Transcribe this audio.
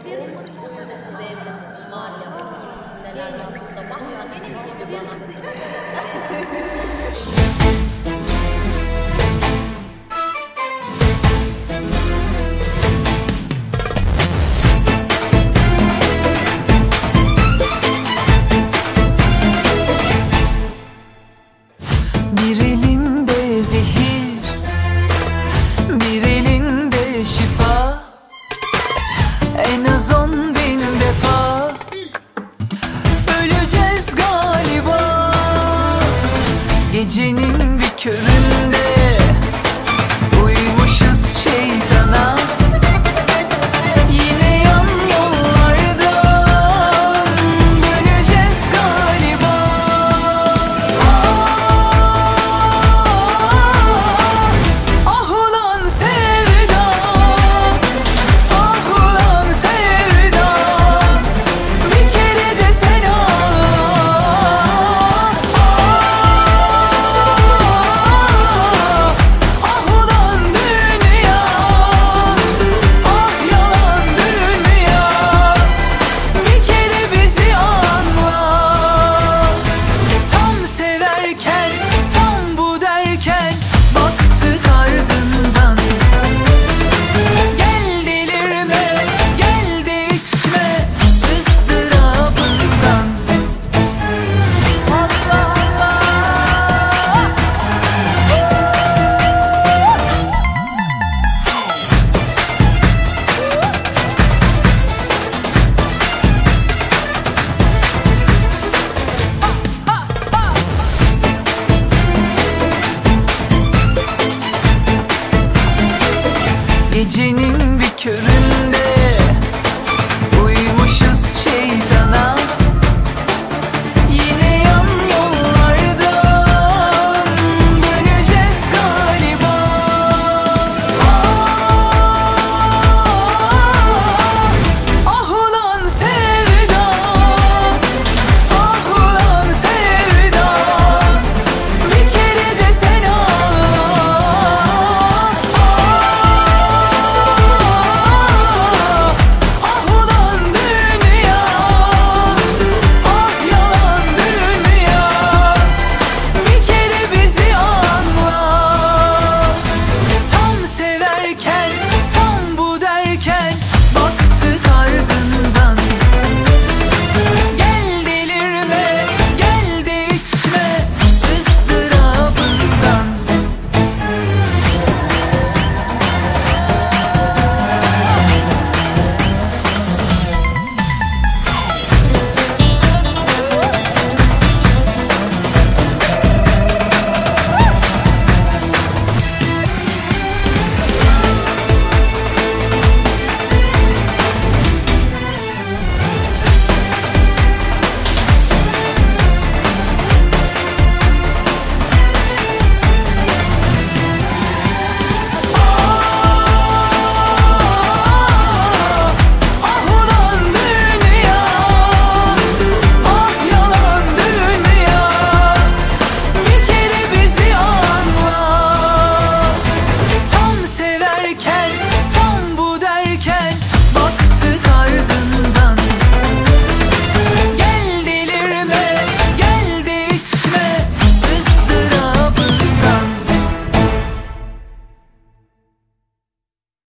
bir boyu öncesi devrilmiş var ya bunun için neler yaptı da bak gibi bana. Bir elinde zehir, bir elinde şifa. En az 10.000 defa öleceğiz galiba. Gecenin bir köründe uymuşuz şeytana. Yine yan yollardan döneceğiz galiba. Ah ulan sevda, ah ulan sevda, bir kere de sen ah ulan dünya, ah yalan dünya, bir kere bizi anla. Tam severken, tam bu derken baktık ardından. Gel delirme, gel de içme ızdırabından. Allah Allah. Gecenin